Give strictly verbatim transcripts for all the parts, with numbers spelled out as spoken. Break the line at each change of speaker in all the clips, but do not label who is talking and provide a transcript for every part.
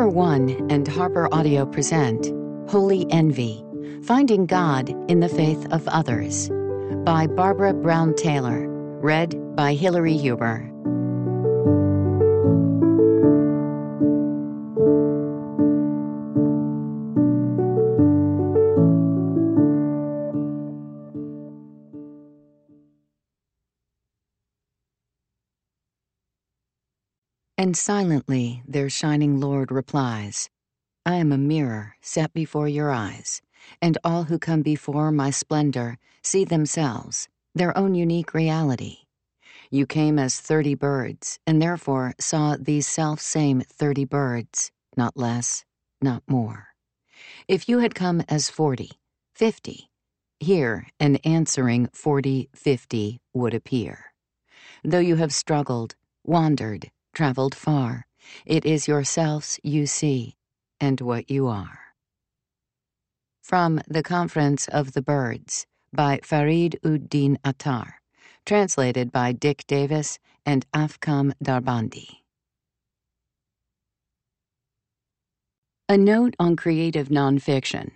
Center One and Harper Audio present Holy Envy, Finding God in the Faith of Others by Barbara Brown Taylor, read by Hillary Huber. And silently their shining Lord replies, I am a mirror set before your eyes, and all who come before my splendor see themselves, their own unique reality. You came as thirty birds, and therefore saw these self-same thirty birds, not less, not more. If you had come as forty, fifty, here an answering forty, fifty would appear. Though you have struggled, wandered, traveled far, it is yourselves you see, and what you are. From The Conference of the Birds by Farid ud-Din Attar, translated by Dick Davis and Afkam Darbandi. A note on creative nonfiction.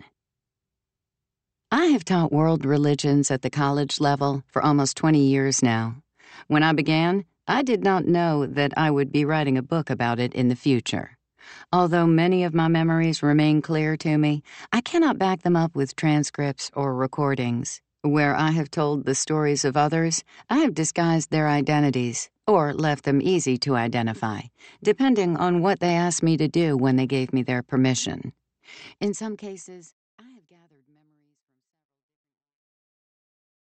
I have taught world religions at the college level for almost twenty years now. When I began, I did not know that I would be writing a book about it in the future. Although many of my memories remain clear to me, I cannot back them up with transcripts or recordings. Where I have told the stories of others, I have disguised their identities, or left them easy to identify, depending on what they asked me to do when they gave me their permission. In some cases,